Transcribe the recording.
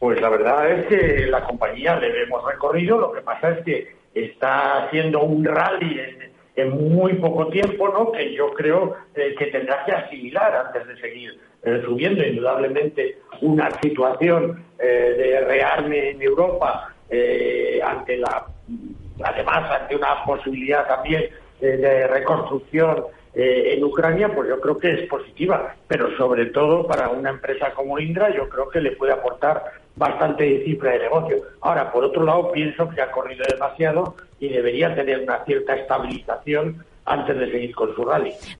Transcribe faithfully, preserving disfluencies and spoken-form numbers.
Pues la verdad es que la compañía le hemos recorrido, lo que pasa es que está haciendo un rally en, en muy poco tiempo, ¿no? Que yo creo eh, que tendrá que asimilar antes de seguir eh, subiendo. Indudablemente una situación eh, de rearme en Europa eh, ante la, además ante una posibilidad también eh, de reconstrucción Eh, en Ucrania, pues yo creo que es positiva, pero sobre todo para una empresa como Indra yo creo que le puede aportar bastante cifra de negocio. Ahora, por otro lado, pienso que ha corrido demasiado y debería tener una cierta estabilización antes de seguir con su rally.